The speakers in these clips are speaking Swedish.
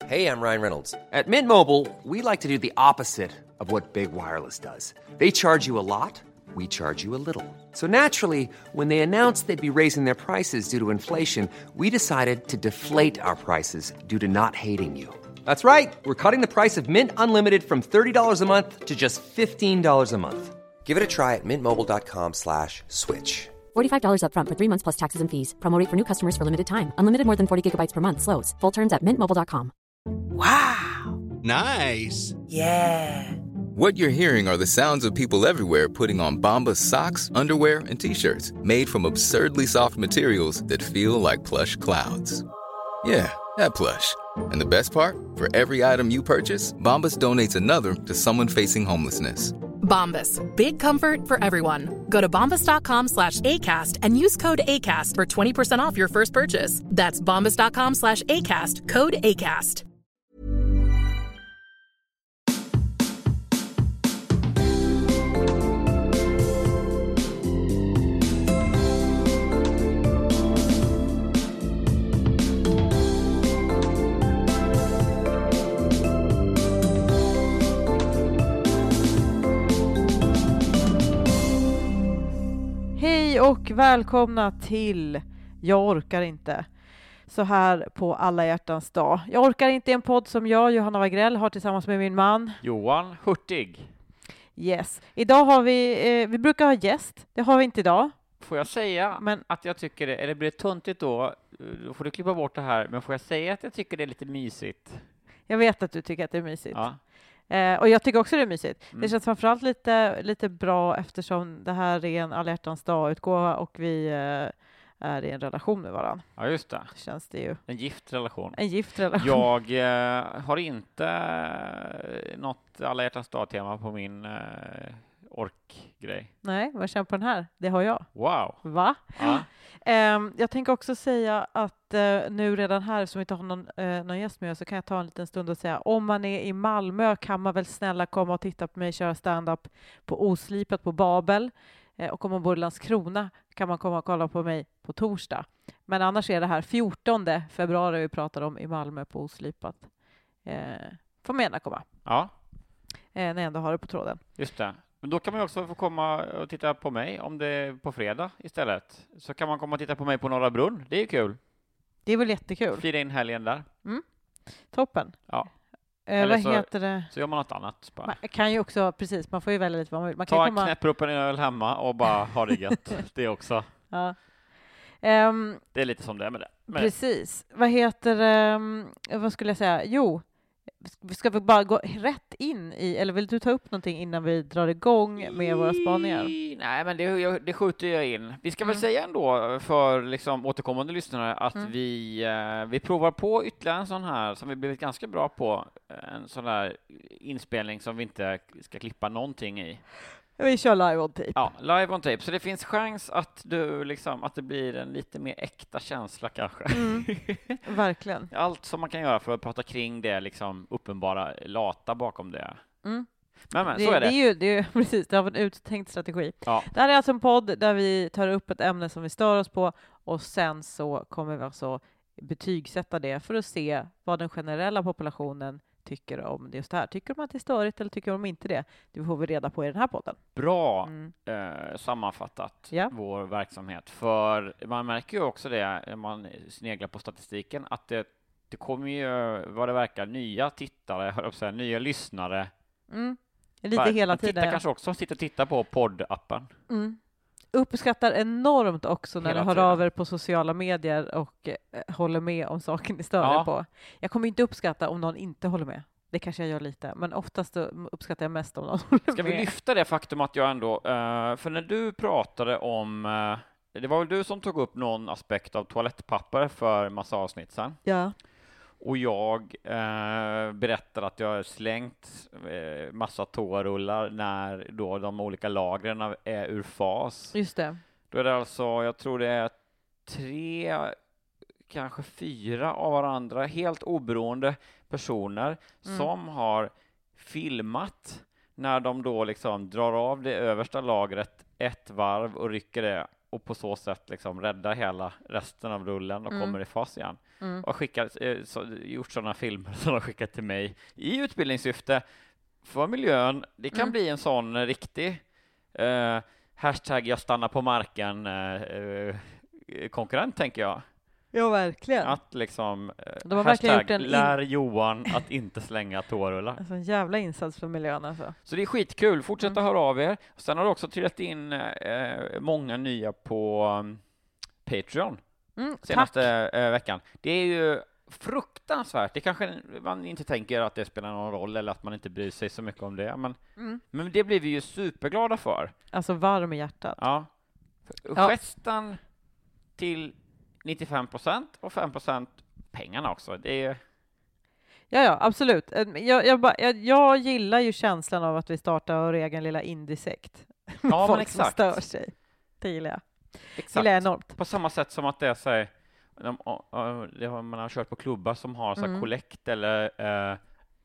Hey, I'm Ryan Reynolds. At Mint Mobile, we like to do the opposite of what Big Wireless does. They charge you a lot, we charge you a little. So naturally, when they announced they'd be raising their prices due to inflation, we decided to deflate our prices due to not hating you. That's right. We're cutting the price of Mint Unlimited from $30 a month to just $15 a month. Give it a try at mintmobile.com/switch. $45 up front for 3 months plus taxes and fees. Promo rate for new customers for limited time. Unlimited more than 40 gigabytes per month. Slows full terms at mintmobile.com. Wow. Nice. Yeah. What you're hearing are the sounds of people everywhere putting on Bombas socks, underwear, and T-shirts made from absurdly soft materials that feel like plush clouds. Yeah, that plush. And the best part? For every item you purchase, Bombas donates another to someone facing homelessness. Bombas. Big comfort for everyone. Go to bombas.com/ACAST and use code ACAST for 20% off your first purchase. That's bombas.com/ACAST. Code ACAST. Hej och välkomna till Jag orkar inte. Så här på alla hjärtans dag. Jag orkar inte en podd som jag, Johanna Wagrell, har tillsammans med min man Johan Hurtig. Yes. Idag har vi brukar ha gäst. Det har vi inte idag. Får jag säga att jag tycker det, eller blir det tuntigt då får du klippa bort det här, men får jag säga att jag tycker det är lite mysigt? Jag vet att du tycker att det är mysigt. Ja. Och jag tycker också det är mysigt. Det känns framförallt lite bra eftersom det här är en alla hjärtans dag-utgåva och vi är i en relation med varandra. Ja, just det. Känns det ju. En gift relation. En gift relation. Jag har inte något alla hjärtans dag-tema på min orkgrej. Nej, vad känner på den här? Det har jag. Wow. Va? Ja. Jag tänker också säga att nu redan här, som vi inte har någon gäst med, så kan jag ta en liten stund och säga om man är i Malmö kan man väl snälla komma och titta på mig köra stand-up på Oslipat på Babel. Och om man bor i Landskrona kan man komma och kolla på mig på torsdag. Men annars är det här 14 februari vi pratar om i Malmö på Oslipat. Får man gärna komma. Ja. När jag ändå har det på tråden. Just det. Men då kan man också få komma och titta på mig om det är på fredag istället. Så kan man komma och titta på mig på Norra Brunn. Det är ju kul. Det är väl jättekul. Fira in helgen där. Toppen. Ja. Vad heter det? Så gör man något annat. Bara. Man kan ju också, precis, man får ju välja lite vad man vill. Man ta kan en knäpper upp en öl hemma och bara ha det gött. Det också. Ja. Det är lite som det är med det. Precis. Vad heter vad skulle jag säga? Jo, ska vi bara gå rätt in i, eller vill du ta upp någonting innan vi drar igång med våra spaningar? Nej, men det skjuter jag in. Vi ska väl säga ändå för liksom återkommande lyssnare att vi provar på ytterligare en sån här som vi blivit ganska bra på, en sån här inspelning som vi inte ska klippa någonting i. Vi kör live on tape. Ja, live on tape. Så det finns chans att att det blir en lite mer äkta känsla kanske. Verkligen. Allt som man kan göra för att prata kring det liksom uppenbara lata bakom det. Men så är det. Det är ju precis, det har en uttänkt strategi. Ja. Det här är alltså en podd där vi tar upp ett ämne som vi stör oss på och sen så kommer vi alltså betygsätta det för att se vad den generella populationen tycker om just det här. Tycker de att det är störigt eller tycker de inte det? Det får vi reda på i den här podden. Bra sammanfattat vår verksamhet. För man märker ju också det när man sneglar på statistiken att det kommer ju vad det verkar nya tittare, nya lyssnare. Lite hela tiden. Tittar kanske också sitter och tittar på poddappen. Uppskattar enormt också när Hela ni hör tiden. av er på sociala medier och håller med om saken ni stör er på. Jag kommer inte uppskatta om någon inte håller med. Det kanske jag gör lite, men oftast uppskattar jag mest om någon håller med. Ska vi lyfta det faktum att jag ändå, för när du pratade om, det var väl du som tog upp någon aspekt av toalettpapper för massa avsnitt sedan. Ja. Och jag berättade att jag har slängt massa toarullar när då de olika lagren är ur fas. Just det. Då är det alltså, jag tror det är 3, kanske 4 av varandra, helt oberoende personer som har filmat när de då liksom drar av det översta lagret ett varv och rycker det och på så sätt liksom rädda hela resten av rullen och kommer i fas igen. Och gjort sådana filmer som de har skickat till mig i utbildningssyfte för miljön. Det kan bli en sån riktig hashtag jag stannar på marken konkurrent, tänker jag. Ja, verkligen. Att liksom de har verkligen gjort lär Johan att inte slänga toarullar. Alltså en jävla insats för miljön alltså. Så det är skitkul. Fortsätta höra av er. Sen har det också trillat in många nya på Patreon senaste veckan. Det är ju fruktansvärt. Det kanske man inte tänker att det spelar någon roll eller att man inte bryr sig så mycket om det. Men det blir vi ju superglada för. Alltså varm i hjärtat. Ja. Gesten till 95% och 5% pengarna också. Det är... Ja, absolut. Jag gillar ju känslan av att vi startar vår egen lilla indiesekt. Ja, folk men exakt. Som stör sig. Det gillar jag. Exakt. Gillar jag enormt. På samma sätt som att det är så här, man har kört på klubbar som har så här kollekt eller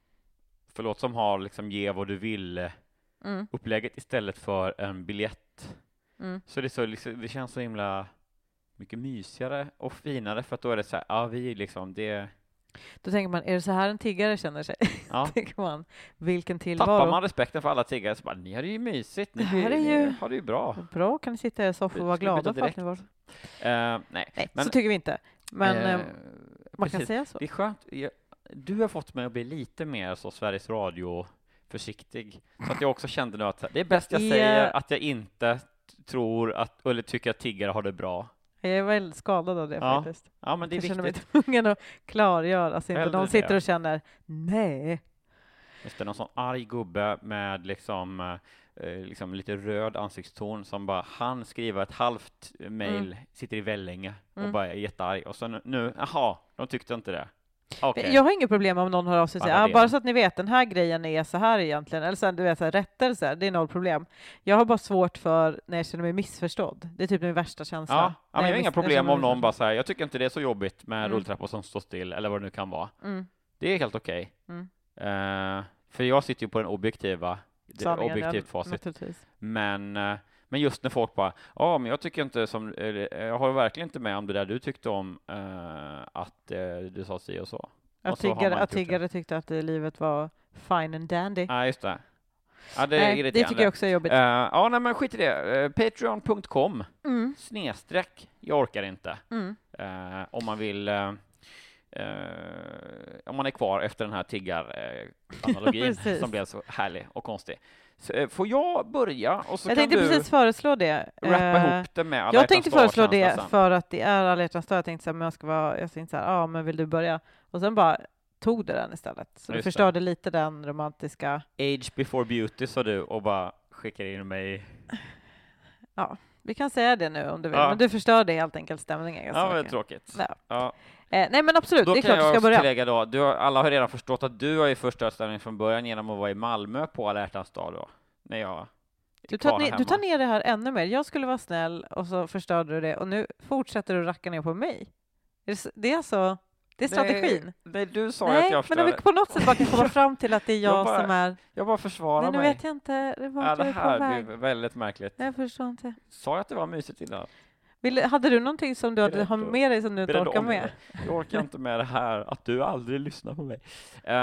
som har liksom ge vad du vill upplägget istället för en biljett. Så det känns så himla mycket mysigare och finare, för att då är det så här, vi liksom det. Då tänker man, är det så här en tiggare känner sig? Ja. Tänker man, vilken tillvaro. Tappar man respekten för alla tiggare så bara, ni har det ju mysigt, ni har det ju bra. Bra, kan ni sitta i soffan och vara glada för att ni var. Nej, men, så tycker vi inte. Men man kan säga så. Det är skönt. Du har fått mig att bli lite mer så Sveriges Radio försiktig. Så att jag också kände nu att det är bäst jag säger att jag inte tror att, eller tycker att tiggare har det bra. Jag är väldigt skadad av det faktiskt. Ja, men det är jag känner mig viktigt. tvungen att klargöra. Alltså inte de sitter och känner, nej. Just det, någon sån arg gubbe med liksom lite röd ansiktston som bara han skriver ett halvt mejl, sitter i Vellinge och bara är jättearg. Och så nu, de tyckte inte det. Okay. Jag har inget problem om någon hör av sig och säger, bara så att ni vet, den här grejen är så här egentligen. Eller så, du vet, så här, rättelser, det är noll problem. Jag har bara svårt för när jag känner mig missförstådd. Det är typ min värsta känsla. Ja, men jag har inga problem om någon bara säger, jag tycker inte det är så jobbigt med rulltrappor som står still, eller vad det nu kan vara. Det är helt okej. För jag sitter ju på den objektiva sanningen, objektivt facit. Men just när folk bara, men jag tycker inte som, jag håller verkligen inte med om det där du tyckte om att du sa si och så. Att tiggare tyckte att livet var fine and dandy. Ja, just det. Ja, det tycker jag också är jobbigt. Nej, men skit i det. Patreon.com / jag orkar inte. Om man vill om man är kvar efter den här tiggar-analogin som blev så härlig och konstig. Så, får jag börja? Och så jag kan tänkte precis föreslå det. Rappa ihop det med alla. Jag tänkte föreslå det för att det är alla hjärtans dag. Jag tänkte så här, men jag tänkte så här, men vill du börja? Och sen bara tog det den istället. Så du förstörde lite den romantiska... Age before beauty, sa du, och bara skickar in mig. Ja, vi kan säga det nu om du vill. Men du förstörde helt enkelt stämningen. Ja, det är tråkigt. Ja. Nej, men absolut, då det är klart du ska börja. Då kan jag tillägga då, alla har redan förstått att du har ju förstört stämningen från början genom att vara i Malmö på alla hjärtans dag då. När jag du tar ner det här ännu mer. Jag skulle vara snäll och så förstörde du det. Och nu fortsätter du racka ner på mig. Det är alltså... Det är strategin. Nej, du sa att jag förstörde. Men om vi på något sätt bara kan komma fram till att det är jag som är... Jag bara försvarar mig. Nu vet jag inte. Det här blir väldigt märkligt. Jag förstår inte. Sa jag att det var mysigt innan? Hade du någonting som du hade med dig som du inte orkar med? Jag orkar inte med det här att du aldrig lyssnar på mig.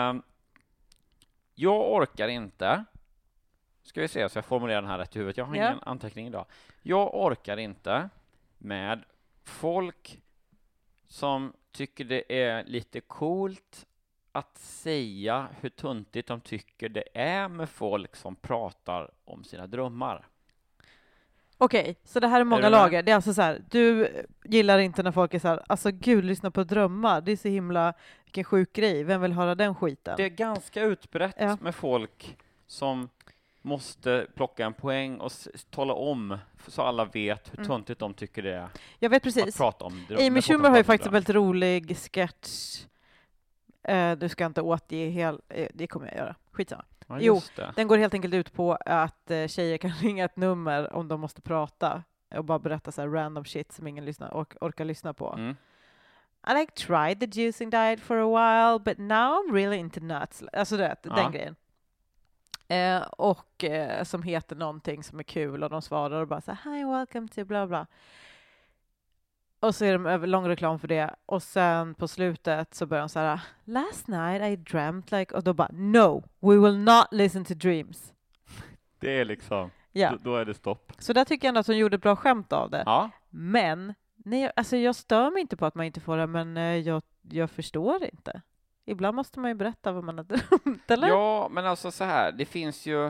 Jag orkar inte. Ska vi se så jag formulerar den här rätt i huvudet. Jag har ingen anteckning idag. Jag orkar inte med folk som tycker det är lite coolt att säga hur tuntigt de tycker det är med folk som pratar om sina drömmar. Okej, så det här är många lager. Det är alltså så här, du gillar inte när folk är så här, alltså gud, lyssna på drömmar. Det är så himla, vilken sjuk grej. Vem vill höra den skiten? Det är ganska utbrett med folk som måste plocka en poäng och tala om så alla vet hur tuntigt de tycker det är. Jag vet precis. Att prata om Amy Schumer har ju faktiskt en väldigt rolig sketch. Du ska inte återge det kommer jag göra. Skitsamma. Ja, den går helt enkelt ut på att tjejer kan ringa ett nummer om de måste prata och bara berätta så här random shit som ingen orkar lyssna på. I tried the juicing diet for a while but now I'm really into nuts. Alltså den grejen. Och som heter någonting som är kul och de svarar och bara så här, hi, welcome to bla bla. Och så är de över lång reklam för det. Och sen på slutet så börjar de så här, last night I dreamt like... Och då bara, no, we will not listen to dreams. Det är liksom, Ja. då är det stopp. Så där tycker jag ändå att hon gjorde ett bra skämt av det. Ja. Men, nej, alltså jag stör mig inte på att man inte får det, men jag förstår inte. Ibland måste man ju berätta vad man har drömt, eller? Ja, men alltså så här, det finns ju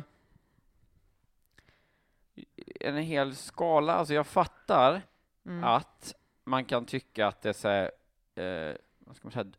en hel skala. Alltså jag fattar att man kan tycka att det är så här, vad ska man säga,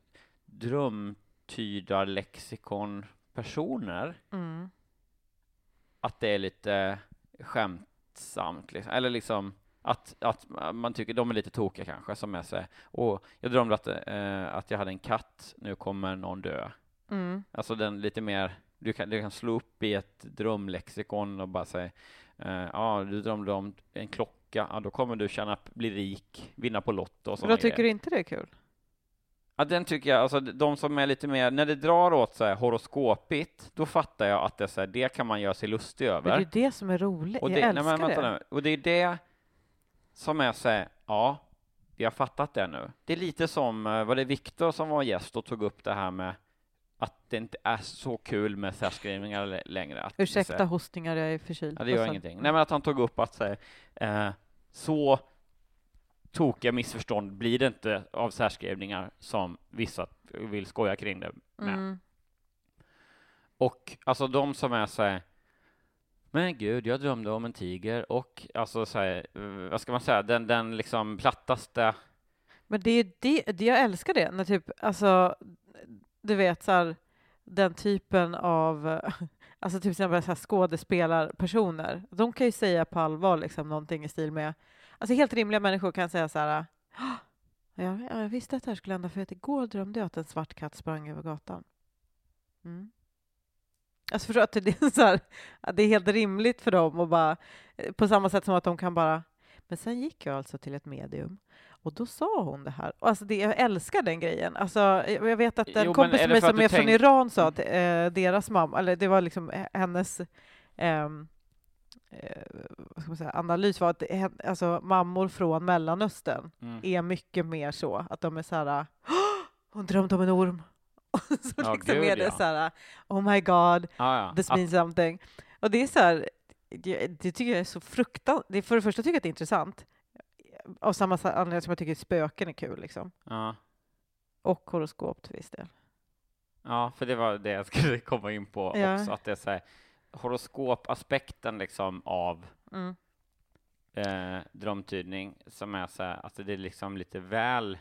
drömtydarlexikon-personer. Att det är lite skämtsamt, liksom. Eller liksom att man tycker de är lite tokiga kanske, som är så här, jag drömde att jag hade en katt, nu kommer någon dö. Alltså den lite mer, du kan slå upp i ett drömlexikon och bara säga, du drömde om en klocka, då kommer du bli rik, vinna på Lotto och sådana Då tycker du inte det är kul? Ja, den tycker jag, alltså de som är lite mer, när det drar åt så här horoskopigt, då fattar jag att det är så här, det kan man göra sig lustig över. Men det är det som är roligt, och jag älskar det. Nu. Och det är det som är så här, ja, vi har fattat det nu. Det är lite som, var det Viktor som var gäst och tog upp det här med att det inte är så kul med särskrivningar längre. Att, ursäkta hostingar, jag är förkyld. Ja, det gör ingenting. Nej, men att han tog upp att så tokiga missförstånd blir det inte av särskrivningar som vissa vill skoja kring det med. Och alltså de som är så här, men gud, jag drömde om en tiger, och alltså så här, vad ska man säga, den liksom plattaste. Men det är det jag älskar det, när typ, alltså du vet så här, den typen av alltså typ så här skådespelarpersoner, de kan ju säga på allvar liksom någonting i stil med, alltså helt rimliga människor kan säga så här, jag visste att det här skulle hända, för att igår drömde jag att en svart katt sprang över gatan. Alltså förstår att det är så här, att det är helt rimligt för dem, och bara på samma sätt som att de kan bara, men sen gick jag alltså till ett medium och då sa hon det här. Och alltså jag älskar den grejen. Alltså jag vet att en kompis med mig som är från Iran sa att deras mamma, eller det var liksom hennes vad ska man säga, analys var att alltså mammor från Mellanöstern är mycket mer så att de är så här, hon drömde om en orm. Så liksom är det så här, oh my god, this means something. Och det är så här, det tycker jag är så fruktansvärt. För det första tycker jag att det är intressant. Av samma anledning som jag tycker att spöken är kul liksom. Ja. Och horoskop till viss del. Ja, för det var det jag skulle komma in på också, att det är så här, horoskopaspekten liksom av drömtydning som är så här, alltså det är liksom lite väl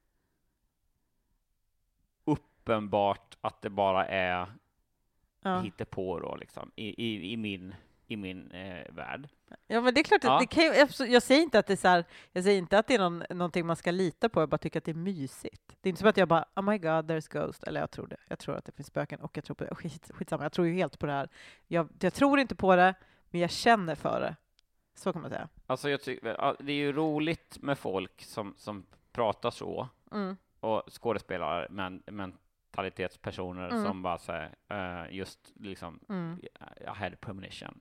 uppenbart att det bara är hittepå då liksom i min värld. Ja, men det är klart att det kan jag säger inte att det är så här, jag säger inte att det är någonting man ska lita på, jag bara tycker att det är mysigt. Det är inte som att jag bara, oh my god, there's ghost, eller jag tror det. Jag tror att det finns spöken, och jag tror på det. Skitsamma, jag tror ju helt på det här. Jag tror inte på det, men jag känner för det. Så kan man säga. Alltså jag tycker det är ju roligt med folk som pratar så, och skådespelare, men mentalitetspersoner som bara säger just liksom I had a premonition.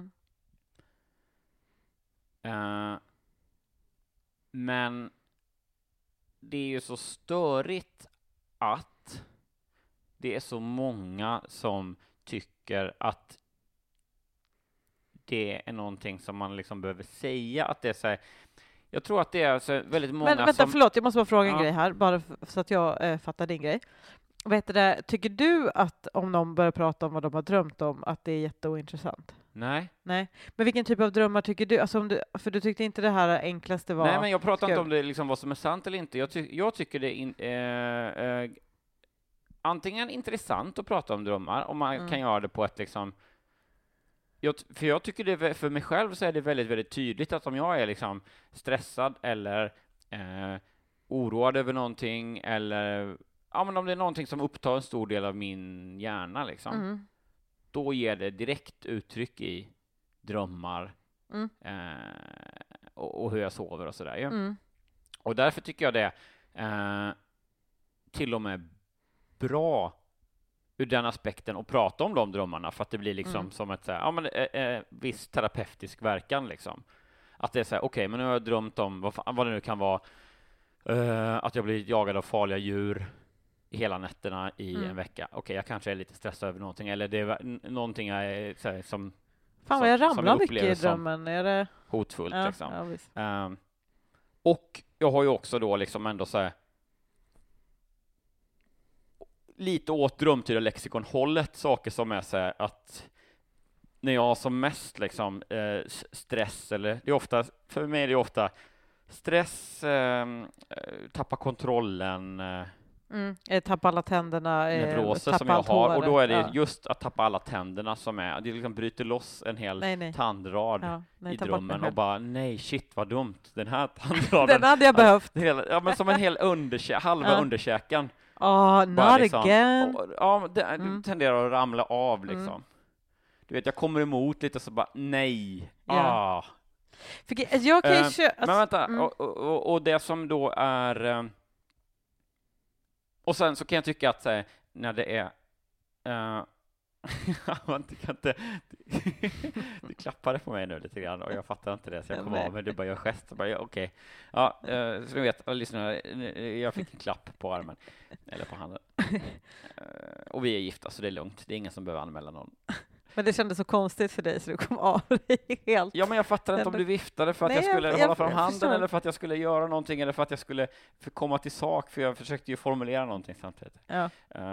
Men det är ju så störigt att det är så många som tycker att det är någonting som man liksom behöver säga, att det är så här. Jag tror att det är så väldigt många. Men vänta, förlåt, jag måste bara fråga en grej här, bara så att jag fattar din grej. Tycker du att om någon börjar prata om vad de har drömt om, att det är jätteointressant? Nej. Men vilken typ av drömmar tycker du? Alltså för du tyckte inte det här enklaste var... Nej, men jag pratar inte om det liksom vad som är sant eller inte. Jag tycker det är antingen intressant att prata om drömmar, om man kan göra det på ett liksom... För jag tycker det, för mig själv så är det väldigt, väldigt tydligt att om jag är liksom stressad eller oroad över någonting, eller men om det är någonting som upptar en stor del av min hjärna liksom, då ger det direkt uttryck i drömmar och hur jag sover och sådär. Ja. Och därför tycker jag det till och med bra ur den aspekten och prata om de drömmarna, för att det blir liksom som ett så här, ja, men viss terapeutisk verkan liksom. Att det är så här, okej, men nu har jag drömt om vad det nu kan vara, att jag blir jagad av farliga djur hela nätterna i en vecka. Okej, jag kanske är lite stressad över någonting, eller det är någonting jag är så här, som Fan vad jag ramlar mycket i som drömmen. Är det hotfullt liksom. Ja, visst. Och jag har ju också då liksom ändå så här lite åt drömtydar-lexikon-hållet, saker som är så här att när jag har som mest liksom stress, eller det är ofta, för mig är det ofta stress, tappa kontrollen, tappa alla tänderna, neuroser tappa som jag allt har, håret. och då är det just att tappa alla tänderna som är, det liksom bryter loss en hel tandrad i drömmen och bara, nej shit vad dumt, den här tandraden den hade jag behövt. Ja, men som en hel halva underkäken. Not liksom, again. Det tenderar att ramla av liksom. Du vet, jag kommer emot lite så bara, nej. Jag kan ju men vänta, och det som då är och sen så kan jag tycka att när det är man kan inte du klappade på mig nu lite grann och jag fattar inte det, så jag kom av, men du bara gör gest och bara okej. Ja, så ni vet, lyssna, jag fick en klapp på armen eller på handen. Och vi är gifta, så det är lugnt. Det är ingen som behöver anmäla någon. Men det kändes så konstigt för dig så du kom av dig helt. Ja, men jag fattar inte om du viftade för att jag skulle hålla fram handen eller för att jag skulle göra någonting eller för att jag skulle komma till sak, för jag försökte ju formulera någonting samtidigt. Ja.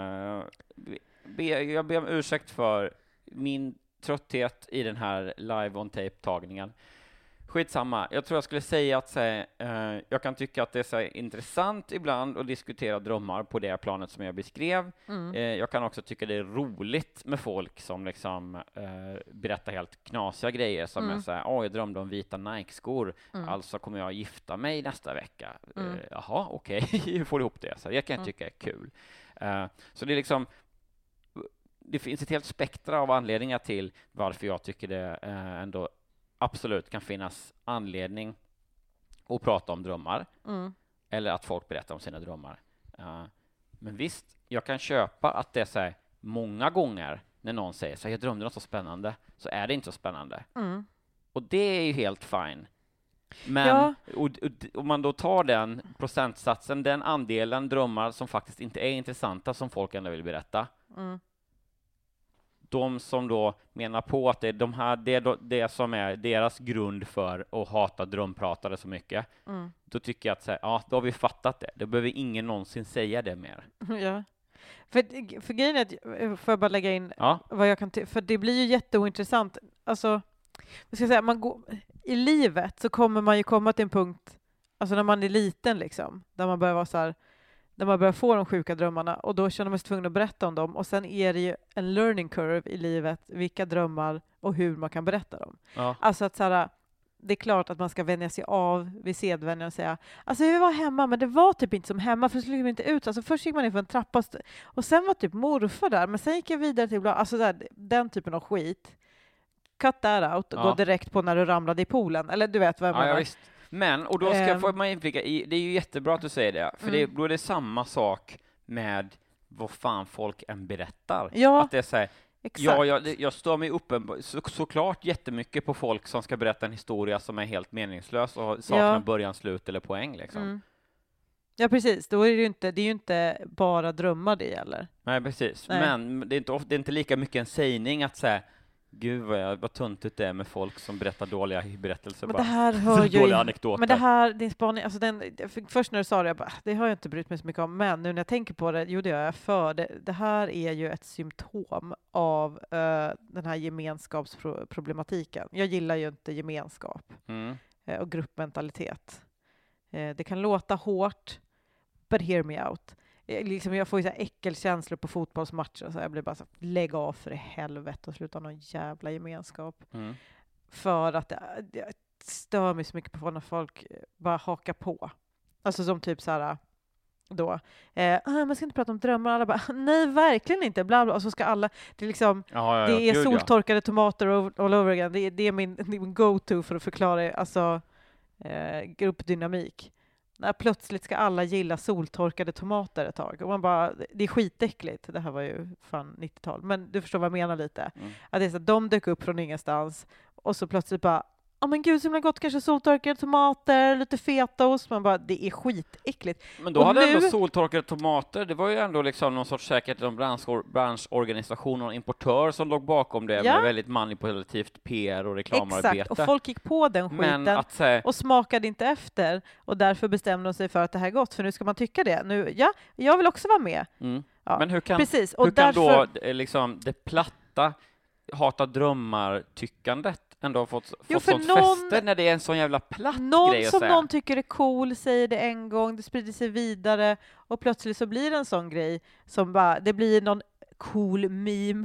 Jag ber om ursäkt för min trötthet i den här live on tape-tagningen. Skitsamma. Jag tror jag skulle säga att jag kan tycka att det är så intressant ibland att diskutera drömmar på det planet som jag beskrev. Jag kan också tycka det är roligt med folk som liksom berättar helt knasiga grejer som är så här, jag drömde om vita Nike-skor, alltså kommer jag gifta mig nästa vecka. Jaha, okej, hur får du ihop det? Så det kan jag tycka är kul. Så det är liksom, det finns ett helt spektra av anledningar till varför jag tycker det ändå absolut kan finnas anledning att prata om drömmar eller att folk berättar om sina drömmar. Men visst, jag kan köpa att det är så här, många gånger när någon säger så här, jag drömde något så spännande, så är det inte så spännande. Och det är ju helt fine. Men om man då tar den procentsatsen, den andelen drömmar som faktiskt inte är intressanta som folk ändå vill berätta, de som då menar på att det är det som är deras grund för att hata drömpratare så mycket, då tycker jag att då har vi fattat det. Då behöver ingen någonsin säga det mer. Ja. För grejen är att, får jag bara lägga in vad jag kan för det blir ju jätteointressant. Alltså, jag ska säga, i livet så kommer man ju komma till en punkt, alltså när man är liten liksom, där man börjar vara så här, när man börjar få de sjuka drömmarna, och då känner man sig tvungen att berätta om dem, och sen är det ju en learning curve i livet, vilka drömmar och hur man kan berätta dem. Alltså att så här, det är klart att man ska vänja sig av vid sedvänjan och säga, alltså vi var hemma, men det var typ inte som hemma, för det skulle inte ut. Alltså först gick man in för en trappa och sen var typ morfar där, men sen gick jag vidare till alltså där, den typen av skit. Cut that out och gå direkt på när du ramlade i poolen, eller du vet vad jag menar. Ja, visst. Men, och då får man inflika i, det är ju jättebra att du säger det, för då är det samma sak med vad fan folk än berättar. Ja, att det är så här, jag står mig upp såklart jättemycket på folk som ska berätta en historia som är helt meningslös och saknar början, slut eller poäng liksom. Ja, precis. Då är det är ju inte bara drömmar det gäller. Nej, precis. Nej. Men det är inte lika mycket en sägning att säga, gud vad tuntigt det är med folk som berättar dåliga berättelser. Men det här hör ju dåliga anekdoter. Men det här, din spaning, alltså först när du sa det, jag bara, det har jag inte brytt mig så mycket om, men nu när jag tänker på det, det gör jag för. Det här är ju ett symptom av den här gemenskapsproblematiken. Jag gillar ju inte gemenskap och gruppmentalitet. Det kan låta hårt, but hear me out. Liksom jag får ju så här äckelkänslor på fotbollsmatcher och så jag blir bara så, lägg av för i helvete och sluta någon jävla gemenskap. För att det stör mig så mycket på när folk bara hakar på. Alltså som typ så här då man ska inte prata om drömmar, alla bara nej verkligen inte, bla bla, och så ska alla, det är liksom det är soltorkade tomater all over again. Det är min go-to för att förklara alltså gruppdynamik. när plötsligt ska alla gilla soltorkade tomater ett tag. Och man bara, det är skitäckligt. Det här var ju fan 90-tal. Men du förstår vad jag menar lite. Att det är så att de dök upp från ingenstans och så plötsligt bara, men gud så himla gott, kanske soltorkade tomater, lite fetaost. Man bara, det är skitäckligt. Men då och hade ändå soltorkade tomater, det var ju ändå liksom någon sorts säkert en branschorganisation och importör som låg bakom det med väldigt manipulativt PR och reklamarbete. Exakt, och folk gick på den skiten och smakade inte efter. Och därför bestämde de sig för att det här är gott, för nu ska man tycka det. Nu, jag vill också vara med. Ja, men hur kan, precis. Och hur därför... kan då liksom det platta hata drömmar-tyckandet ändå har fått sånt fäste när det är en sån jävla platt grej att som säga. Någon tycker är cool säger det en gång, det sprider sig vidare och plötsligt så blir det en sån grej som bara, det blir någon cool meme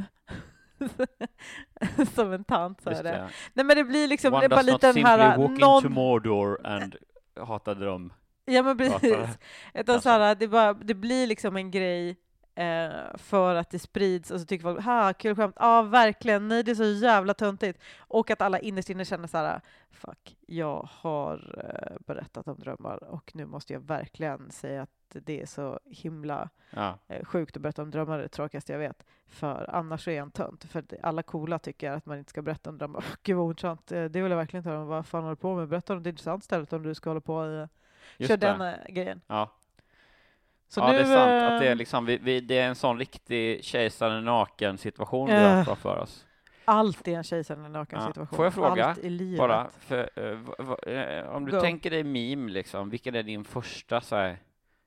som en tant sa det. Nej men det blir liksom, One det är bara lite den här walk into Mordor and hata dröm. Ja men precis. Det blir liksom en grej för att det sprids och så tycker folk, kul skämt. Ja, verkligen. Nej, det är så jävla töntigt. Och att alla innerst inne känner så här, fuck, jag har berättat om drömmar och nu måste jag verkligen säga att det är så himla sjukt att berätta om drömmar, det tråkigaste jag vet. För annars så är jag en tönt. För alla coola tycker att man inte ska berätta om drömmar. Gud vad intressant. Det vill jag verkligen inte höra om. Vad fan håller du på med? Berätta om det intressant stället om du ska hålla på och köra den grejen. Ja. Så ja, nu, det är sant att det är liksom det är en sån riktig kejsaren naken situation vi har för oss. Allt är en kejsaren naken situation. Får jag fråga allt i livet. Bara om du tänker dig meme liksom, vilken är din första så här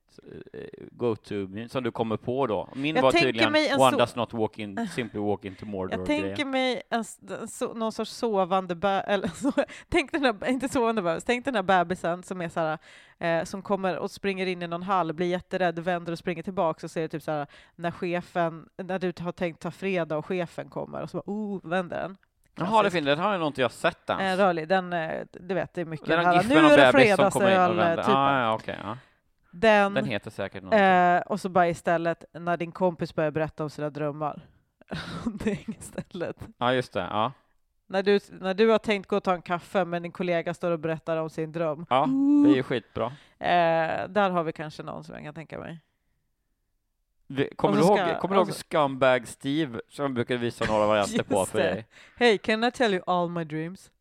go-to som du kommer på då? Min var tydligen one does not simply walk into Mordor. Jag tänker mig någon sorts sovande tänk den här bebisen som är så här, som kommer och springer in i någon hall, blir jätterädd, vänder och springer tillbaka och ser typ så här när du har tänkt ta fredag och chefen kommer och så bara, vänder den. Jaha, det finns det. Har jag nog inte jag sett ens. Rörlig, du vet, det är mycket den här. Nu är det fredagsöl typen. Okay, ja. Den heter säkert något. Och så bara istället när din kompis börjar berätta om sina drömmar. Det är istället. Ja, just det. Ja. När du har tänkt gå och ta en kaffe men din kollega står och berättar om sin dröm. Ja, det är ju skitbra. Där har vi kanske någon som jag kan tänka mig. Kommer du ihåg Scumbag Steve som jag brukade visa några varianter på för dig? Hey, can I tell you all my dreams?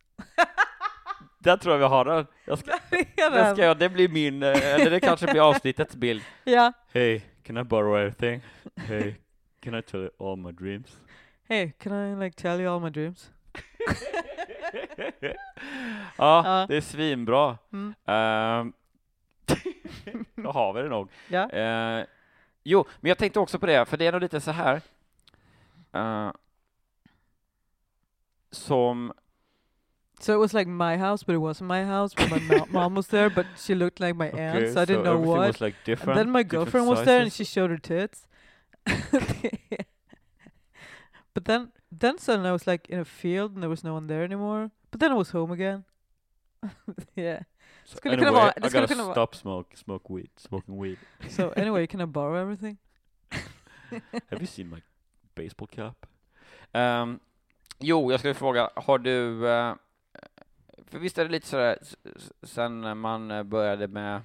Där tror jag vi har den. Det blir min, eller det kanske blir avsnittets bild. Ja. Hey, can I borrow everything? Hey, can I tell you all my dreams? Hey, can I tell you all my dreams? Ja, det är svinbra. Då har vi det nog. Ja. Jo, men jag tänkte också på det, för det är nog lite så här. So it was like my house, but it wasn't my house. But my mom was there, but she looked like my aunt, so I didn't know what. Was like different, and then my girlfriend was there, and she showed her tits. But then suddenly I was like in a field, and there was no one there anymore. But then I was home again. Yeah. So anyway, I gotta stop smoking weed. So anyway, can I borrow everything? Have you seen my baseball cap? Jo, jag skulle fråga, har du... för visst är det lite sådär, sen man började med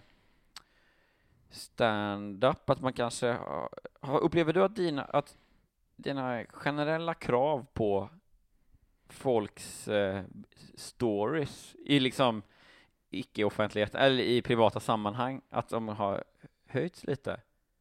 stand-up, att man kanske... Upplever du att dina generella krav på folks stories i liksom icke-offentlighet, eller i privata sammanhang, att de har höjts lite?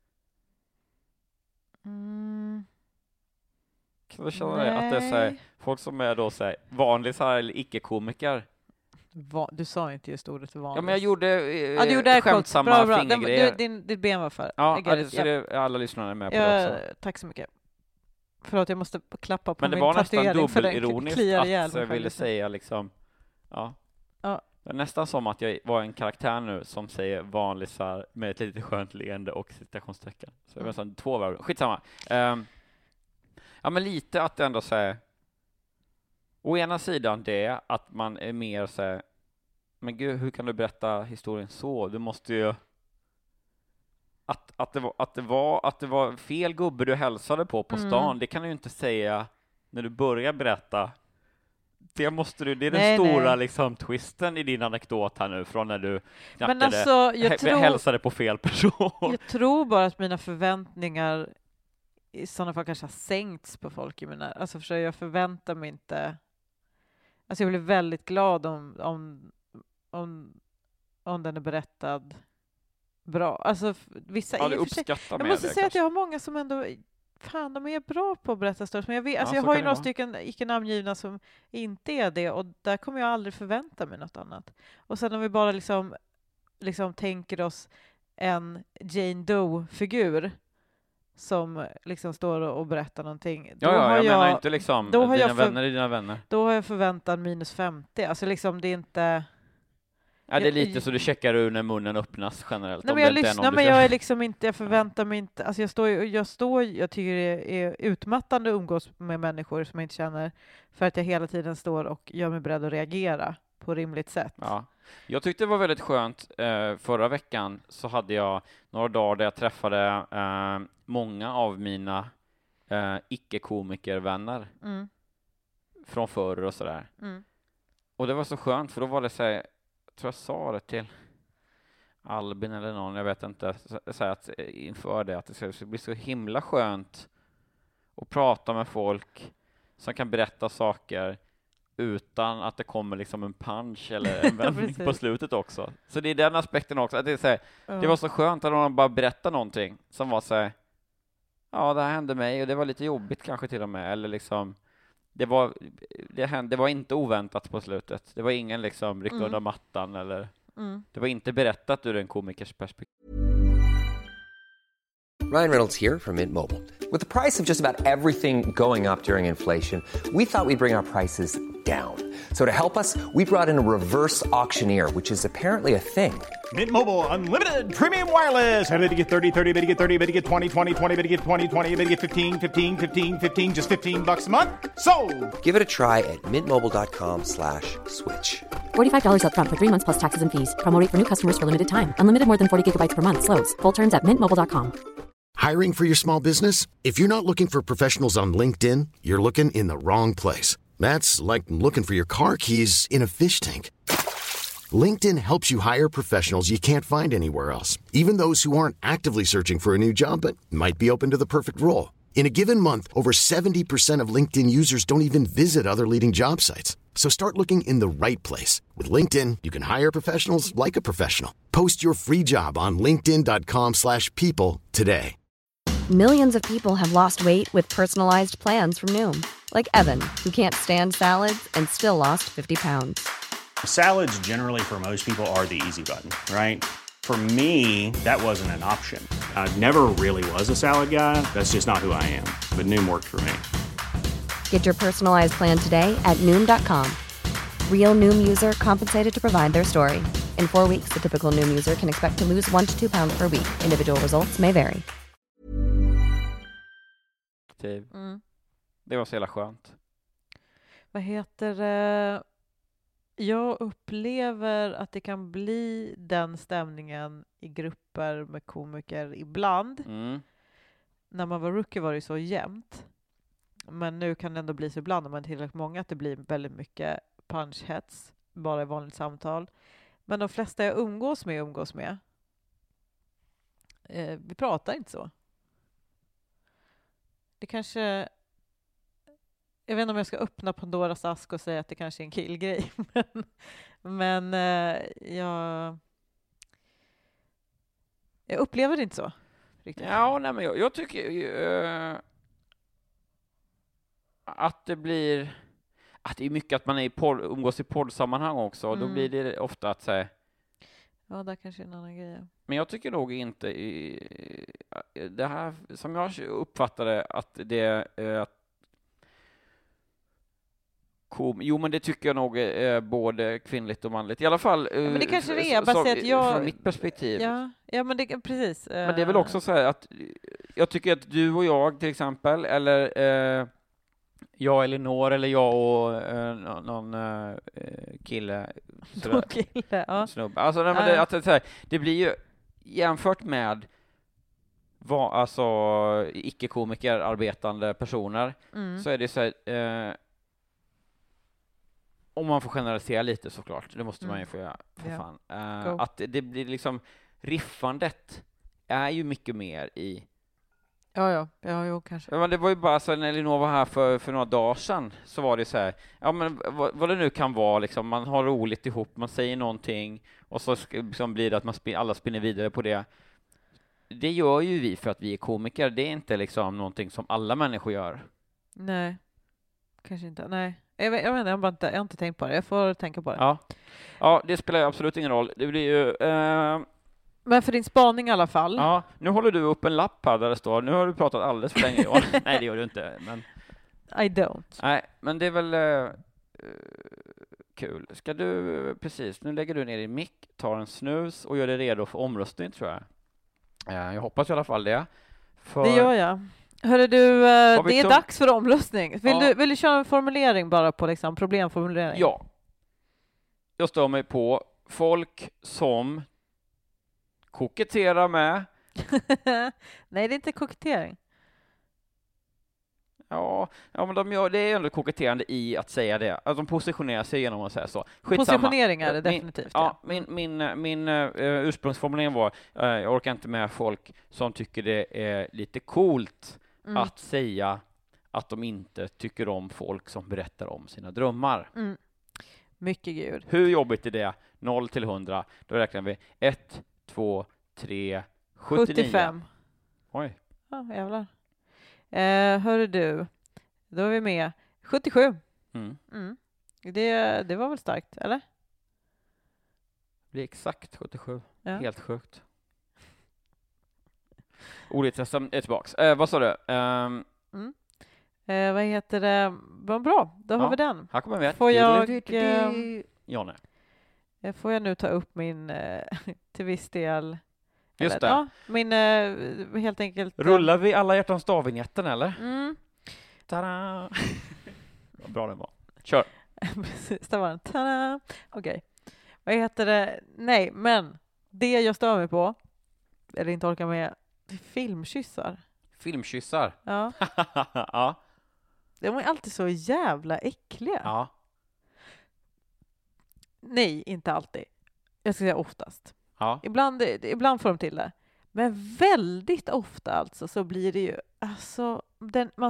Kan du känna det? Att det är så här, folk som är då så här, vanliga så här, eller icke-komiker. Du sa inte just ordet vanligt. Ja, men jag gjorde skämtsamma fingergrejer. Ditt ben var för. Ja, alla lyssnare är med på det också. Tack så mycket. Förlåt, jag måste klappa på min tatuering. Men det var nästan dubbelironiskt att jag ville säga liksom, ja. Det är nästan som att jag var en karaktär nu som säger vanlisar med ett lite skönt leende och citationstecken. Så det var nästan två varv. Skitsamma. Ja, men lite att ändå säga, å ena sidan det att man är mer så här, men gud, hur kan du berätta historien så? Du måste ju att det var fel gubbe du hälsade på stan. Det kan du ju inte säga när du börjar berätta Det måste du, det är den Nej, stora nej. liksom twisten i din anekdot här nu från när du Men alltså, hälsade på fel person. Jag tror bara att mina förväntningar i sådana fall kanske har sänkts på folk i mina... Alltså för jag förväntar mig inte... Alltså jag blir väldigt glad om den är berättad bra. Alltså vissa... Ja, det i och för sig- uppskattar jag med måste det, säga att kanske. jag har många som ändå... Fan, de är bra på att berätta stories. Men jag vet, alltså Ja, jag så har kan ju det några vara. stycken icke namngivna som inte är det. Och där kommer jag aldrig förvänta mig något annat. Och sen om vi bara liksom tänker oss en Jane Doe-figur som liksom står och berättar någonting. Då Ja, har jag menar inte liksom då har dina jag vänner är dina vänner. Då har jag förväntan minus 50. Alltså liksom det är inte... Ja, det är Jag- lite så du checkar ur när munnen öppnas generellt. Nej, om men jag det inte är lyssnar, någon du men känner. jag är liksom inte, jag förväntar mig inte, alltså jag tycker det är utmattande att umgås med människor som jag inte känner, för att jag hela tiden står och gör mig beredd att reagera på rimligt sätt. Ja. Jag tyckte det var väldigt skönt. Förra veckan så hade jag några dagar där jag träffade många av mina icke-komikervänner Mm, från förr och sådär. mm, Och det var så skönt, för då var det så här, jag tror jag sa det till Albin eller någon, jag vet inte, så här att inför det, att det ska bli så himla skönt att prata med folk som kan berätta saker utan att det kommer liksom en punch eller en vändning precis. på slutet också. Så det är den aspekten också, att det är så här, ja. det var så skönt att någon bara berättar någonting som var så här, ja, det här hände mig och det var lite jobbigt kanske till och med, eller liksom det var inte oväntat på slutet. Det var ingen liksom ryck under mattan, eller Mm. det var inte berättat ur en komikers perspektiv. Ryan Reynolds here from Mint Mobile. With the price of just about everything going up during inflation, we thought we'd bring our prices down. So to help us, we brought in a reverse auctioneer, which is apparently a thing. Mint Mobile Unlimited Premium Wireless. How to get 30, 30, bit to get 30, bit to get 20, 20, 20, bit to get 20, 20, bit to get 15, 15, 15, 15, just $15 a month? Sold! Give it a try at mintmobile.com/switch. $45 up front for 3 months plus taxes and fees. Promo rate for new customers for limited time. Unlimited more than 40 gigabytes per month. Slows full terms at mintmobile.com. Hiring for your small business? If you're not looking for professionals on LinkedIn, you're looking in the wrong place. That's like looking for your car keys in a fish tank. LinkedIn helps you hire professionals you can't find anywhere else, even those who aren't actively searching for a new job but might be open to the perfect role. In a given month, over 70% of LinkedIn users don't even visit other leading job sites. So start looking in the right place. With LinkedIn, you can hire professionals like a professional. Post your free job on linkedin.com/people today. Millions of people have lost weight with personalized plans from Noom. Like Evan, who can't stand salads and still lost 50 pounds. Salads generally for most people are the easy button, right? For me, that wasn't an option. I never really was a salad guy. That's just not who I am. But Noom worked for me. Get your personalized plan today at Noom.com. Real Noom user compensated to provide their story. In 4 weeks, the typical Noom user can expect to lose 1 to 2 pounds per week. Individual results may vary. Mm. Det var så jävla skönt. Vad heter det? Jag upplever att det kan bli den stämningen i grupper med komiker ibland. Mm. När man var rookie var det så jämnt. Men nu kan det ändå bli så ibland, om man är tillräckligt många, att det blir väldigt mycket punchhets bara i vanligt samtal. Men de flesta jag umgås med vi pratar inte så. Det kanske... Jag vet inte om jag ska öppna Pandoras ask och säga att det kanske är en killgrej. Men jag upplever det inte så. Riktigt. Ja, nej, men jag tycker att det blir... Att det är mycket att man är umgås i poddsammanhang också. Och då blir det ofta att säga... Ja, där kanske är en annan grej. Men jag tycker nog inte det här som jag uppfattade att det att jo, men det tycker jag nog är både kvinnligt och manligt. I alla fall Men det kanske det är, baserat från mitt perspektiv. Ja, men det precis. Men det är väl också så här att jag tycker att du och jag till exempel, eller jag, Elinor, eller jag och någon kille. Ja. Snubb. Alltså, nej, men det, att det, så här, det blir ju jämfört med alltså icke-komiker arbetande personer, så är det så här, om man får generalisera lite såklart, det måste man ju få göra för Ja. fan. Go. Att det blir liksom, riffandet är ju mycket mer i... Ja, jo, kanske. Ja, men det var ju bara så när Elinor var här för några dagar sedan, så var det så här, ja men vad det nu kan vara liksom, man har roligt ihop, man säger någonting och så liksom blir det att alla spinner vidare på det. Det gör ju vi för att vi är komiker, det är inte liksom någonting som alla människor gör. Nej, kanske inte. Nej. Jag vet, jag har inte tänkt på det. Jag får tänka på det. Ja, det spelar ju absolut ingen roll. Det blir ju... Men för din spaning i alla fall. Ja, nu håller du upp en lapp här där det står, nu har du pratat alldeles för länge. Johan. Nej, det gör du inte. Men... I don't. Nej, men det är väl kul. Ska du, precis, nu lägger du ner din mick, tar en snus och gör dig redo för omröstning, tror jag. Jag hoppas i alla fall det. För... Det gör jag. Hörru du, det är dags för omröstning. Vill du köra en formulering bara på liksom, problemformulering? Ja. Jag står mig på folk som koketterar med. Nej, det är inte kokettering. Ja, men det är ändå koketterande i att säga det. Att de positionerar sig genom att säga så. Positionering är det definitivt. Min ursprungsformulering var jag orkar inte med folk som tycker det är lite coolt att säga att de inte tycker om folk som berättar om sina drömmar. Mycket gud. Hur jobbigt är det? 0 till 100. Då räknar vi 1, 2, 3, 79. 75. Oj. Ja, jävlar. Hörru du, då är vi med. 77. Det var väl starkt, eller? Det blir exakt 77. Ja. Helt sjukt. Ordet är tillbaks. Vad sa du? Vad heter det? Vad bra, då har vi den. Här kommer vi. Får jag Janne. Får jag nu ta upp min till viss del... Just det. Ja, min helt enkelt... Rullar vi alla hjärtans dag-vignetten, eller? Tada! Vad bra den var. Kör. Precis, det var den. Tada! Okej. Vad heter det? Nej, men det jag stör mig på, eller inte orkar med, filmkyssar. Filmkyssar? Ja. Ja. De är alltid så jävla äckliga. Ja. Nej, inte alltid. Jag ska säga oftast. Ja. Ibland får de till det. Men väldigt ofta alltså så blir det ju, alltså, man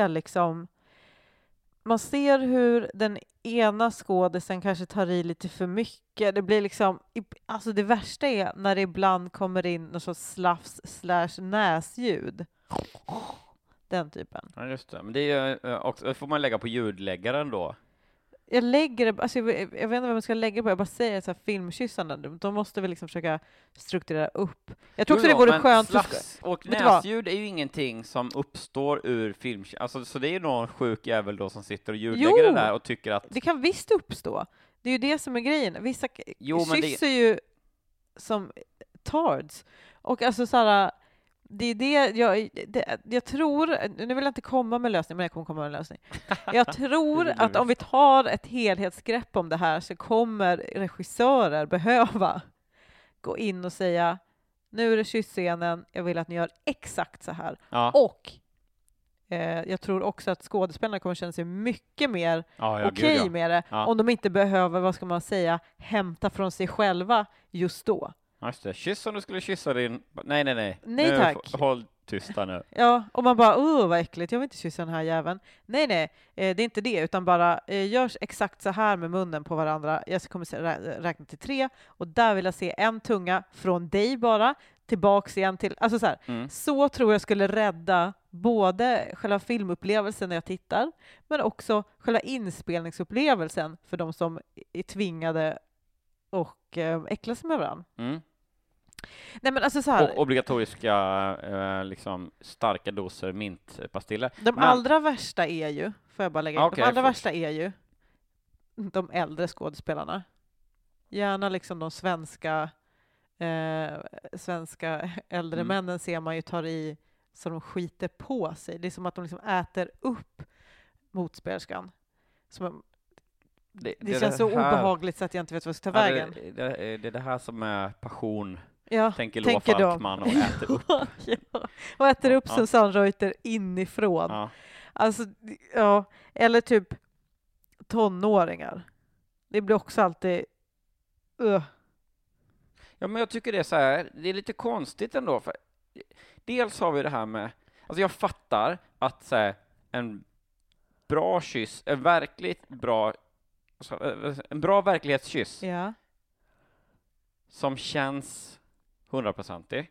ser hur den ena skådisen kanske tar i lite för mycket. Det blir liksom, alltså det värsta är när det ibland kommer in någon sorts slafs/näsljud. Den typen. Ja, just det. Men det är också, får man lägga på ljudläggaren då? Jag lägger det, alltså jag vet inte vad man ska lägga på, jag bara säger så här, filmkyssande, de måste väl liksom försöka strukturera upp. Jag tror också det vore skönt. Slafs och näsljud är ju ingenting som uppstår ur film, alltså, så det är ju någon sjuk jävel då som sitter och ljudlägger det där och tycker att... det kan visst uppstå. Det är ju det som är grejen. Vissa kysser ju som tards. Och alltså så här, det är jag tror, nu vill jag inte komma med lösning, men jag kommer komma med en lösning. Jag tror att om vi tar ett helhetsgrepp om det här så kommer regissörer behöva gå in och säga, nu är det kyssscenen, jag vill att ni gör exakt så här. Ja. Och jag tror också att skådespelarna kommer känna sig mycket mer okej med det, om de inte behöver, vad ska man säga, hämta från sig själva just då. Just det. Kyss om du skulle kyssa din... Nej, Nej, nu, tack. Håll tysta nu. Ja, och man bara, vad äckligt, jag vill inte kyssa den här jäveln. Nej, det är inte det, utan bara görs exakt så här med munnen på varandra. Jag kommer räkna till 3, och där vill jag se en tunga från dig bara, tillbaks igen till... Alltså så här, så tror jag skulle rädda både själva filmupplevelsen när jag tittar, men också själva inspelningsupplevelsen för de som är tvingade och äckla sig med varandra. Nej, men alltså så här, och obligatoriska liksom starka doser mintpastiller. De allra värsta är ju, får jag bara lägga in, de allra värsta är ju de äldre skådespelarna. Gärna liksom de svenska äldre männen ser man ju tar i så de skiter på sig. Det är som att de liksom äter upp motspelerskan. Det känns så obehagligt så att jag inte vet vad jag ska ta vägen. Det är det här som är passion. Ja, tänker Loa Falkman och äter upp. Och äter upp Susanne Reuter inifrån. Ja. Alltså, ja. Eller typ tonåringar. det blir också alltid... Ja, men jag tycker det är så här, det är lite konstigt ändå. För dels har vi det här med, alltså jag fattar att så här, en bra kyss, en verkligt bra, en bra verklighetskyss som känns 100%,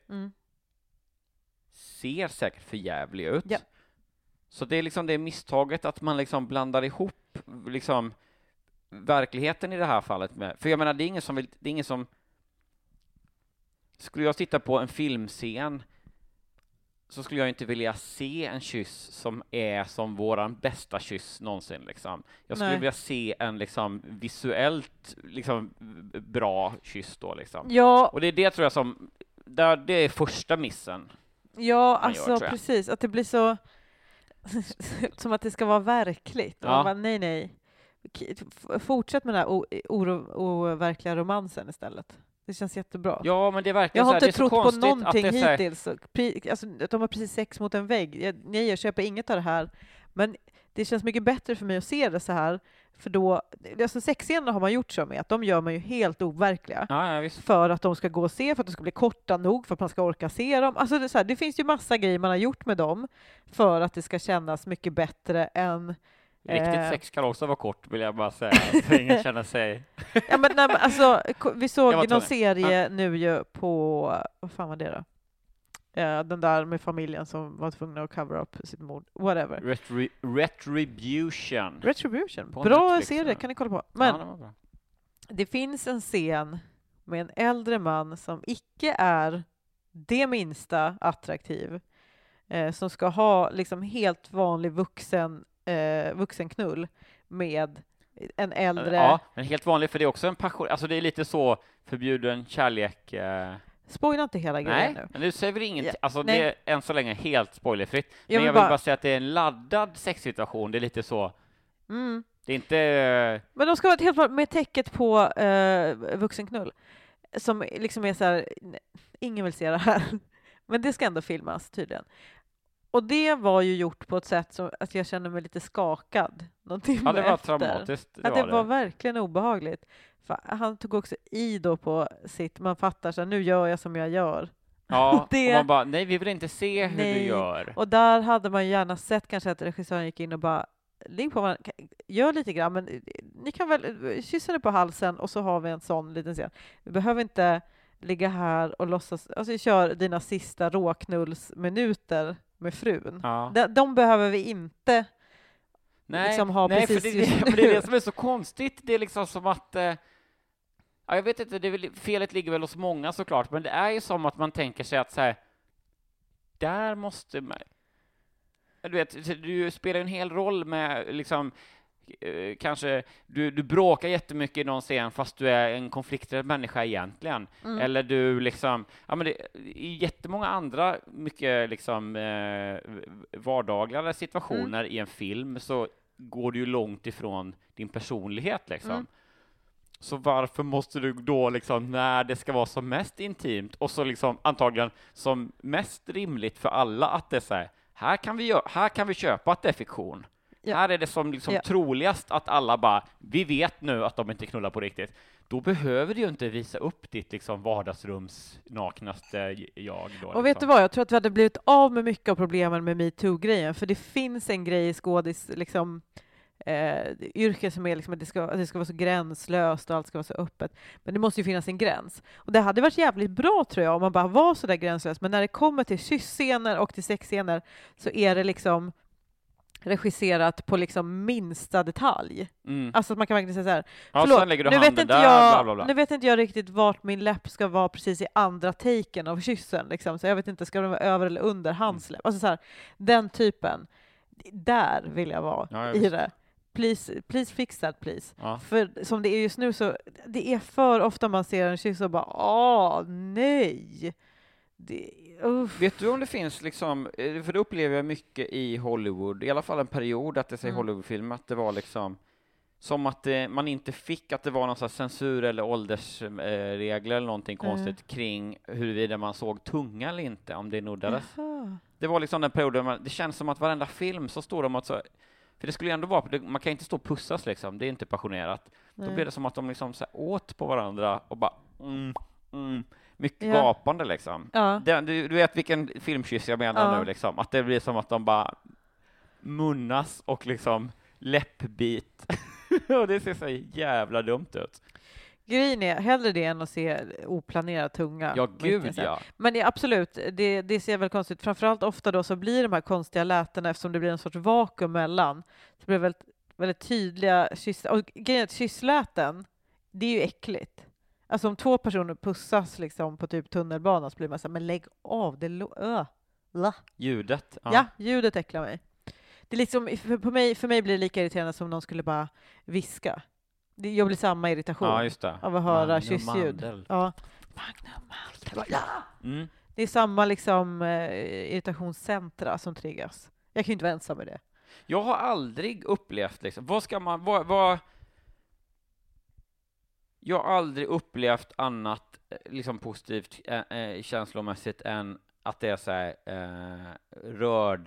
ser säkert för jävlig ut. Ja. Så det är liksom det misstaget att man liksom blandar ihop liksom verkligheten i det här fallet med, för jag menar det är ingen som skulle jag titta på en filmscen så skulle jag inte vilja se en kyss som är som våran bästa kyss någonsin liksom. Jag skulle vilja se en liksom visuellt liksom bra kyss då liksom. Ja. Och det är det tror jag som det är första missen. Ja, alltså precis att det blir så som att det ska vara verkligt. Ja. Och bara, nej. Fortsätt med den här overkliga romansen istället. Det känns jättebra. Ja, men det verkar jag har inte trott på någonting hittills. Alltså, de har precis sex mot en vägg. Jag köper inget av det här. Men det känns mycket bättre för mig att se det så här. För då, alltså sexscenerna har man gjort så med att de gör man ju helt overkliga. Ja, visst. För att de ska gå och se, för att de ska bli korta nog, för att man ska orka se dem. Alltså det, så här, det finns ju massa grejer man har gjort med dem för att det ska kännas mycket bättre än... Riktigt sex kan också vara kort, vill jag bara säga. För ingen känner sig... Ja, men alltså, vi såg någon serie nu ju på... Vad fan var det då? Den där med familjen som var tvungna att cover up sitt mord. Whatever. Retribution. Bra Netflix, serie, kan ni kolla på. Men det finns en scen med en äldre man som icke är det minsta attraktiv. Som ska ha liksom helt vanlig vuxenknull med en äldre... Ja, men helt vanligt, för det är också en passion. Alltså det är lite så förbjuden kärlek... Spoila inte hela grejen nu. Nej, men nu säger vi inget. Ja, alltså det är än så länge helt spoilerfritt. Men jag vill bara säga att det är en laddad sexsituation. Det är lite så... Det är inte... Men de ska vara helt med täcket på vuxenknull. Som liksom är så här... Ingen vill se det här. Men det ska ändå filmas tydligen. Och det var ju gjort på ett sätt som att jag kände mig lite skakad. Ja, det var traumatiskt. Det var verkligen obehagligt. För han tog också i då på sitt, man fattar så här, nu gör jag som jag gör. Ja, och man bara, nej vi vill inte se hur du gör. Och där hade man ju gärna sett kanske att regissören gick in och bara, ligg på varandra, gör lite grann, men ni kan väl kyssa det på halsen och så har vi en sån liten scen. Vi behöver inte ligga här och låtsas, alltså kör dina sista råknullsminuter med frun. Ja. De behöver vi inte liksom ha precis för det är det som är så konstigt. Det är liksom som att jag vet inte, felet ligger väl hos många såklart, men det är ju som att man tänker sig att så här, där måste man, du vet, du spelar en hel roll med liksom kanske du bråkar jättemycket i någon scen fast du är en konflikträdd människa egentligen. Eller du liksom, ja men i jättemånga andra mycket liksom vardagliga situationer i en film så går du ju långt ifrån din personlighet liksom. Så varför måste du då liksom när det ska vara som mest intimt och så liksom antagligen som mest rimligt för alla att det är så här kan vi köpa att det är fiktion. Ja. Här är det som liksom troligast att alla bara, vi vet nu att de inte knullar på riktigt. Då behöver du ju inte visa upp ditt liksom vardagsrums naknaste jag. Då, och vet du vad, jag tror att vi hade blivit av med mycket av problemen med MeToo-grejen. För det finns en grej i skådis liksom, yrke som är liksom att det ska vara så gränslöst och allt ska vara så öppet. Men det måste ju finnas en gräns. Och det hade varit jävligt bra tror jag om man bara var så där gränslös. Men när det kommer till kyssscener och till sexscener så är det liksom regisserat på liksom minsta detalj. Alltså att man kan verkligen säga så här, förlåt, nu vet inte jag riktigt vart min läpp ska vara precis i andra taken av kyssen liksom. Så jag vet inte, ska den vara över eller under hans läpp? Alltså så här, den typen. Där vill jag vara i det. Please fix that, please. Ja. För som det är just nu så det är för ofta man ser en kyss och bara nej. Vet du om det finns liksom, för det upplever jag mycket i Hollywood, i alla fall en period att det säger Hollywoodfilm, att det var liksom som att man inte fick, att det var någon sån censur eller åldersregler eller någonting konstigt kring huruvida man såg tunga eller inte, om det nuddades. Det var liksom den perioden det känns som att varenda film så står de att så, För det skulle ju ändå vara, man kan inte stå och pussas liksom, det är inte passionerat. Nej. Då blir det som att de liksom så här åt på varandra och bara mycket gapande liksom. Ja. Du vet vilken filmkyss jag menar nu liksom, att det blir som att de bara munnas och liksom läppbit. Och det ser så jävla dumt ut. Grejen är hellre det än att se oplanerad tunga. Ja, gud ja. Men absolut, det ser väl konstigt. Framförallt ofta då så blir de här konstiga lätena, eftersom det blir en sorts vakuum mellan. Så blir det väldigt tydliga kyss. Och grejen är att kyssläten, det är ju äckligt. Alltså om 2 personer pussas liksom på typ tunnelbanan så blir man så här, men lägg av, det ljudet. Ja, ljudet äcklar mig. Det är liksom, för mig blir det lika irriterande som om någon skulle bara viska. Jag blir samma irritation av att höra kyssljud. Ja. Det är samma liksom irritationscentra som triggas. Jag kan ju inte vara ensam med det. Jag har aldrig upplevt liksom, jag har aldrig upplevt annat liksom positivt känslomässigt än att det är så här rörd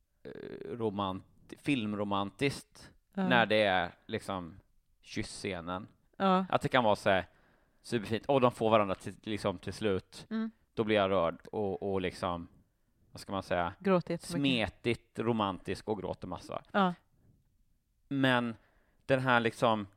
filmromantiskt när det är liksom kyssscenen. Ja. Att det kan vara så här superfint. Och de får varandra till slut. Då blir jag rörd och liksom, vad ska man säga? Smetigt, romantisk och gråter massa. Ja. Men den här liksom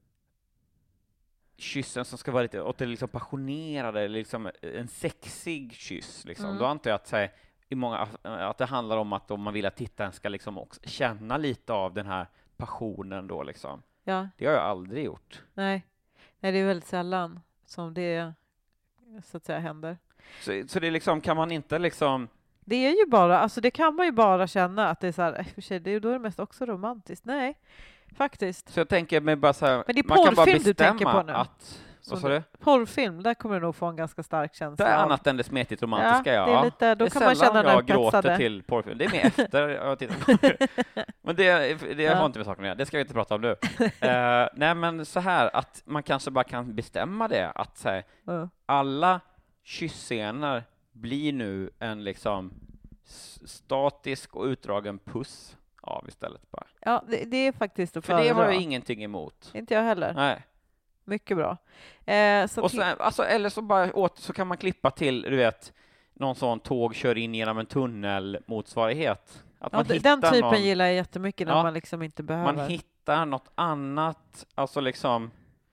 kyssen som ska vara lite åt det liksom passionerade, liksom en sexig kyss liksom. Då antar jag att säga att det handlar om att om man vill att tittaren ska liksom också känna lite av den här passionen då liksom. Ja. Det har jag aldrig gjort. Nej, det är väldigt sällan som det så att säga händer. Så det liksom, kan man inte liksom... Det är ju bara, alltså det kan man ju bara känna att det är så här, för sig, det är då är det mest också romantiskt. Nej, faktiskt. Så jag tänker mig bara så här, men det är porrfilm du tänker på nu. Att, vad sa du? Porrfilm, där kommer du nog få en ganska stark känsla. Det är annat än det smetigt romantiska, ja. Det är lite, då det är kan man känna när jag gråter till porrfilm. Det är mer efter jag tittar på det. Men det har inte med saken att göra. Det ska vi inte prata om nu. Nej, men så här, att man kanske bara kan bestämma det. Att så här, alla kyssscener blir nu en liksom statisk och utdragen puss av istället bara. Ja, det är faktiskt att för det har jag ingenting emot. Inte jag heller. Nej. Mycket bra. Eller så bara så kan man klippa till, du vet, någon sån tåg kör in genom en tunnel motsvarighet. Att man den typen gillar jag jättemycket när man liksom inte behöver. Man hittar något annat, alltså liksom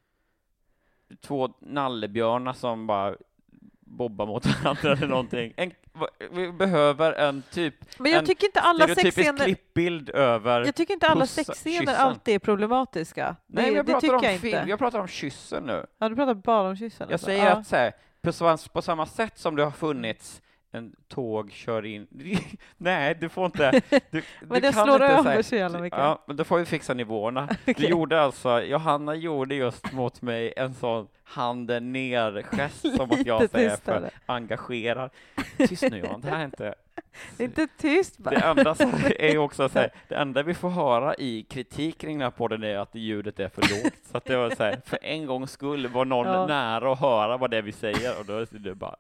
2 nallebjörnar som bara bobbar mot varandra eller någonting. Vi behöver en typ, men jag tycker inte alla sexscener, klippbild över. Jag tycker inte alla sexscener alltid är problematiska. Nej, det tycker jag inte. Jag pratar om kyssen nu. Ja, du pratar bara om kyssen. Jag säger att så här, på samma sätt som det har funnits en tåg kör in. Nej, du får inte. Men det slår över så jävla mycket. Ja, men då får vi fixa nivåerna. Okay. Du gjorde alltså, Johanna gjorde just mot mig en sån handen ner-gest som att jag säger för engagerad. Tyst nu, Johan, det här är inte... Det är inte tyst bara. Det enda är också så här, det enda vi får höra i kritik kring den här podden är att ljudet är för lågt. Så att det var så här, för en gångs skull var någon nära att höra vad det är vi säger, och då är det bara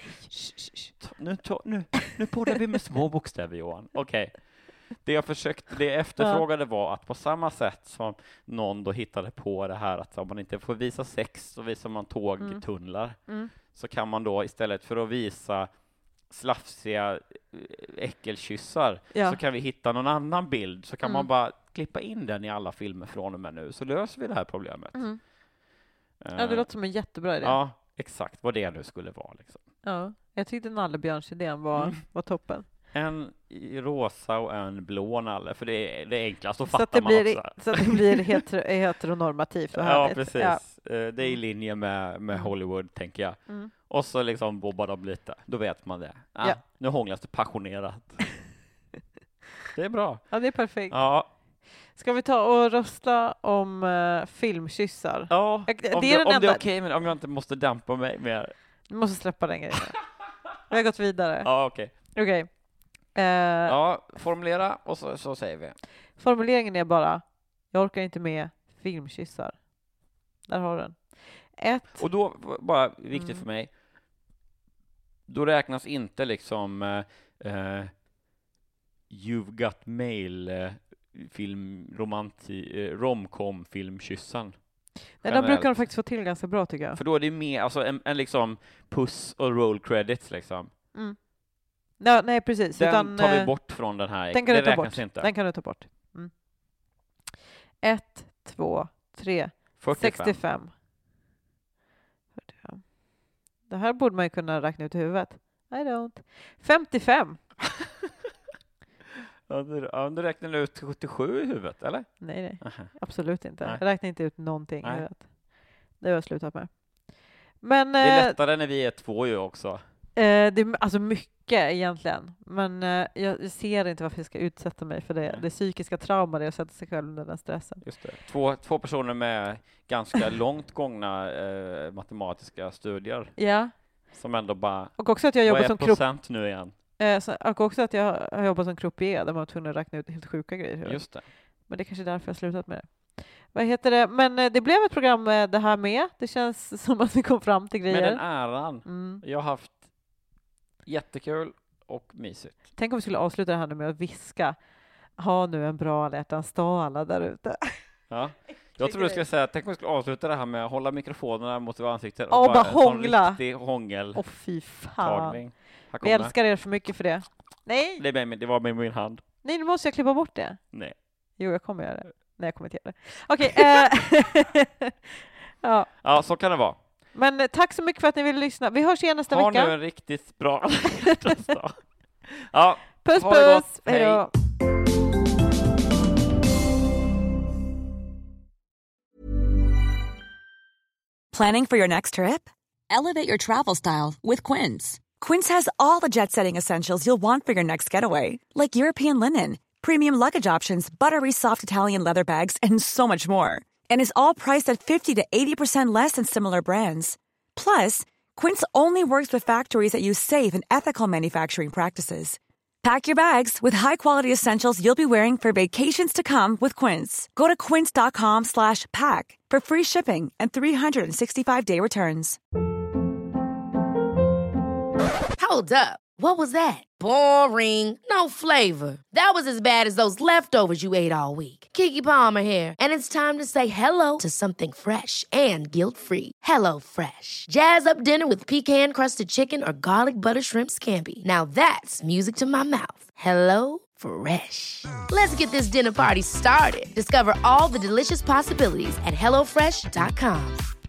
nu poddar vi med små bokstäver, Johan. Okej. Det jag efterfrågade var att på samma sätt som någon då hittade på det här att om man inte får visa sex så visar man tågtunnlar. Så kan man då istället för att visa slafsiga äckelkyssar så kan vi hitta någon annan bild, så kan man bara klippa in den i alla filmer från och med nu, så löser vi det här problemet. Ja, det låter som en jättebra idé. Ja, exakt vad det nu skulle vara liksom. Ja, jag tyckte nallebjörnsidén var toppen. En rosa och en blå nalle, för det är enklast att så fatta man också. Så att det blir heteronormativt och härligt. Ja, precis. Ja. Det är i linje med Hollywood, tänker jag. Och så liksom bobbar de lite. Då vet man det. Nu hånglas det passionerat. Det är bra. Ja, det är perfekt. Ja. Ska vi ta och rösta om filmkyssar? Ja, om det är okej, men om jag inte måste dämpa mig mer. Du måste släppa den grejen. Vi har gått vidare. Ja, okej. Okej. Formulera och så säger vi. Formuleringen är bara: jag orkar inte med filmkyssar. Där har du den. Och då, bara viktigt för mig, då räknas inte liksom You've Got Mail romcom-filmkyssen. Nej, där brukar de faktiskt få till ganska bra tycker jag. För då är det mer alltså en liksom puss och roll credits liksom. Ja, nej, precis. Den tar vi bort från den här. Den kan det du ta bort. Inte. Den kan du ta bort. 1, 2, 3, 65. Det här borde man ju kunna räkna ut i huvudet. I don't. 55. Du räknar ut 77 i huvudet, eller? Nej. Absolut inte. Nej. Jag räknar inte ut någonting i huvudet. Det har jag slutat med. Men, det är lättare när vi är 2 ju också. Det är alltså mycket egentligen. Men jag ser inte varför jag ska utsätta mig för det psykiska trauma det jag sätter sig själv under den stressen. Just det. Två personer med ganska långt gångna matematiska studier. Ja. Som ändå bara... Och också att jag jobbar som procent nu igen. Och också att jag har jobbat som croupier där man var tvungen att räkna ut helt sjuka grejer. Just det. Men det är kanske därför jag har slutat med det. Vad heter det? Men det blev ett program med det här med. Det känns som att vi kom fram till grejer. Med den äran. Jag har haft jättekul och mysigt. Tänk om vi skulle avsluta det här med att viska. Ha nu en bra alla hjärtans dag alla där ute. Ja. Jag tror du skulle säga, tänk om vi skulle avsluta det här med att hålla mikrofonerna mot våra ansikten. Och bara hångla. En riktig hångel. Åh fy fan. Vi älskar er för mycket för det. Nej. Det var med min hand. Nej, nu måste jag klippa bort det. Nej. Jo, jag kommer göra det. Nej, jag kommer inte göra det. Okej. Ja, så kan det vara. Men tack så mycket för att ni ville lyssna. Vi hörs igen nästa vecka. Ha nu en riktigt bra dag. Ja, puss, puss. Hej då. Planning for your next trip? Elevate your travel style with Quince. Quince has all the jet-setting essentials you'll want for your next getaway, like European linen, premium luggage options, buttery soft Italian leather bags, and so much more. And is all priced at 50 to 80% less than similar brands. Plus, Quince only works with factories that use safe and ethical manufacturing practices. Pack your bags with high-quality essentials you'll be wearing for vacations to come with Quince. Go to quince.com/pack for free shipping and 365-day returns. Hold up. What was that? Boring. No flavor. That was as bad as those leftovers you ate all week. Keke Palmer here, and it's time to say hello to something fresh and guilt-free. Hello Fresh. Jazz up dinner with pecan-crusted chicken or garlic butter shrimp scampi. Now that's music to my mouth. Hello Fresh. Let's get this dinner party started. Discover all the delicious possibilities at hellofresh.com.